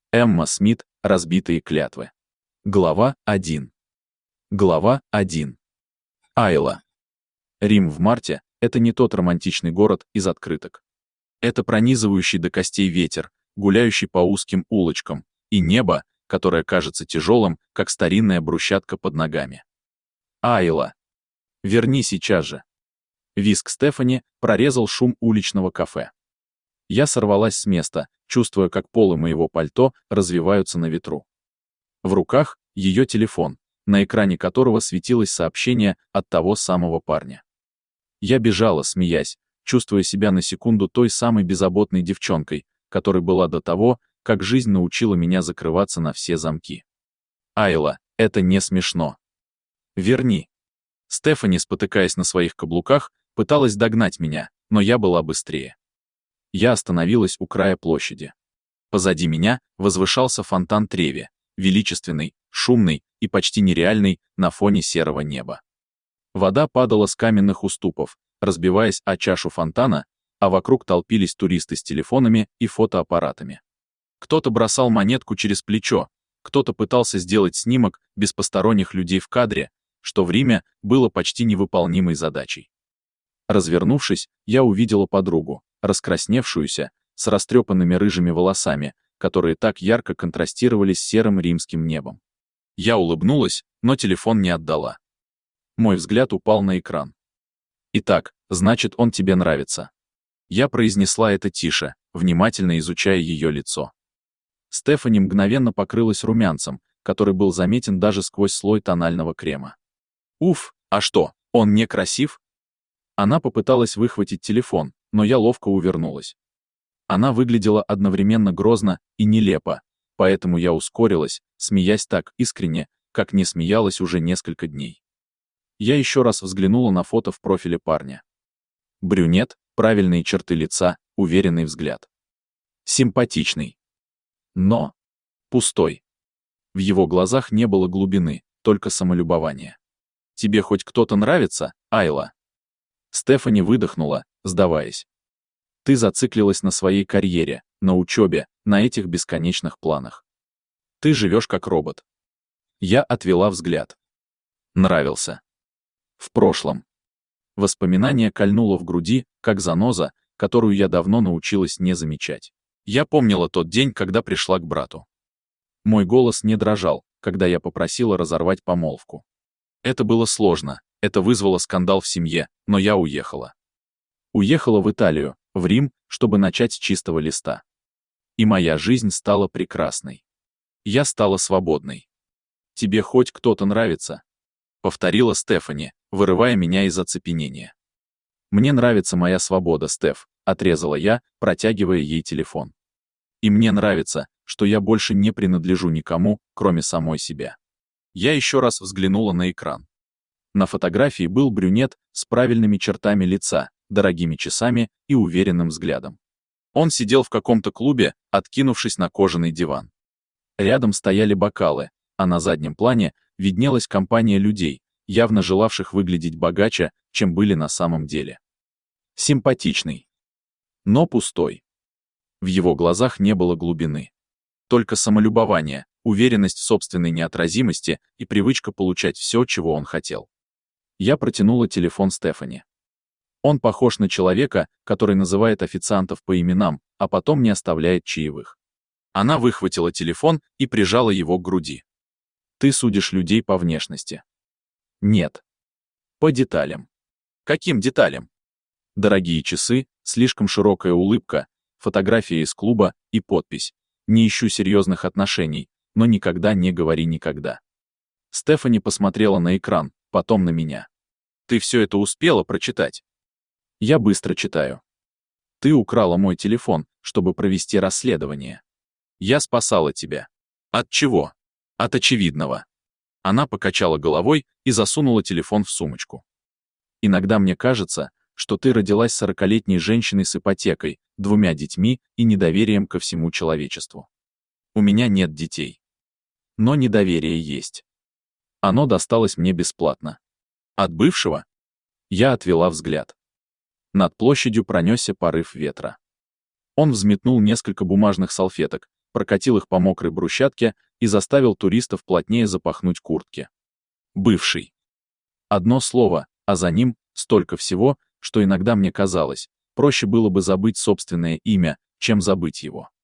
Эмма Смит. Разбитые клятвы. Глава 1. Глава 1. Айла. Рим в марте — это не тот романтичный город из открыток. Это пронизывающий до костей ветер, гуляющий по узким улочкам, и небо, которое кажется тяжелым, как старинная брусчатка под ногами. Айла. Верни сейчас же. Визг Стефани прорезал шум уличного кафе. Я сорвалась с места, чувствуя, как полы моего пальто развиваются на ветру. В руках ее телефон, на экране которого светилось сообщение от того самого парня. Я бежала, смеясь, чувствуя себя на секунду той самой беззаботной девчонкой, которой была до того, как жизнь научила меня закрываться на все замки. Айла, это не смешно. Верни. Стефани, спотыкаясь на своих каблуках, пыталась догнать меня, но я была быстрее. Я остановилась у края площади. Позади меня возвышался фонтан Треви, величественный, шумный и почти нереальный на фоне серого неба. Вода падала с каменных уступов, разбиваясь о чашу фонтана, а вокруг толпились туристы с телефонами и фотоаппаратами. Кто-то бросал монетку через плечо, кто-то пытался сделать снимок без посторонних людей в кадре, что в Риме было почти невыполнимой задачей. Развернувшись, я увидела подругу, раскрасневшуюся, с растрепанными рыжими волосами, которые так ярко контрастировали с серым римским небом. Я улыбнулась, но телефон не отдала. Мой взгляд упал на экран. «Итак, значит, он тебе нравится». Я произнесла это тише, внимательно изучая ее лицо. Стефани мгновенно покрылась румянцем, который был заметен даже сквозь слой тонального крема. «Уф, а что, он не красив?» Она попыталась выхватить телефон, но я ловко увернулась. Она выглядела одновременно грозно и нелепо, поэтому я ускорилась, смеясь так искренне, как не смеялась уже несколько дней. Я еще раз взглянула на фото в профиле парня. Брюнет, правильные черты лица, уверенный взгляд. Симпатичный. Но пустой. В его глазах не было глубины, только самолюбование. «Тебе хоть кто-то нравится, Айла?» Стефани выдохнула, сдаваясь. «Ты зациклилась на своей карьере, на учебе, на этих бесконечных планах. Ты живешь как робот». Я отвела взгляд. Нравился. В прошлом. Воспоминание кольнуло в груди, как заноза, которую я давно научилась не замечать. Я помнила тот день, когда пришла к брату. Мой голос не дрожал, когда я попросила разорвать помолвку. Это было сложно, это вызвало скандал в семье, но я уехала. Уехала в Италию, в Рим, чтобы начать с чистого листа. И моя жизнь стала прекрасной. Я стала свободной. «Тебе хоть кто-то нравится?» — повторила Стефани, вырывая меня из оцепенения. «Мне нравится моя свобода, Стеф», — отрезала я, протягивая ей телефон. «И мне нравится, что я больше не принадлежу никому, кроме самой себя». Я еще раз взглянула на экран. На фотографии был брюнет с правильными чертами лица, дорогими часами и уверенным взглядом. Он сидел в каком-то клубе, откинувшись на кожаный диван. Рядом стояли бокалы, а на заднем плане виднелась компания людей, явно желавших выглядеть богаче, чем были на самом деле. Симпатичный. Но пустой. В его глазах не было глубины. Только самолюбование, уверенность в собственной неотразимости и привычка получать все, чего он хотел. Я протянула телефон Стефани. Он похож на человека, который называет официантов по именам, а потом не оставляет чаевых. Она выхватила телефон и прижала его к груди. «Ты судишь людей по внешности». «Нет. По деталям». «Каким деталям?» Дорогие часы, слишком широкая улыбка, фотография из клуба и подпись: «Не ищу серьезных отношений, но никогда не говори никогда». Стефани посмотрела на экран, потом на меня. «Ты все это успела прочитать?» «Я быстро читаю». «Ты украла мой телефон, чтобы провести расследование. Я спасала тебя». «От чего?» «От очевидного». Она покачала головой и засунула телефон в сумочку. «Иногда мне кажется, что ты родилась 40-летней женщиной с ипотекой, 2 детьми и недоверием ко всему человечеству. У меня нет детей. Но недоверие есть. Оно досталось мне бесплатно». «От бывшего?» Я отвела взгляд. Над площадью пронесся порыв ветра. Он взметнул несколько бумажных салфеток, прокатил их по мокрой брусчатке и заставил туристов плотнее запахнуть куртки. Бывший. Одно слово, а за ним столько всего, что иногда мне казалось, проще было бы забыть собственное имя, чем забыть его.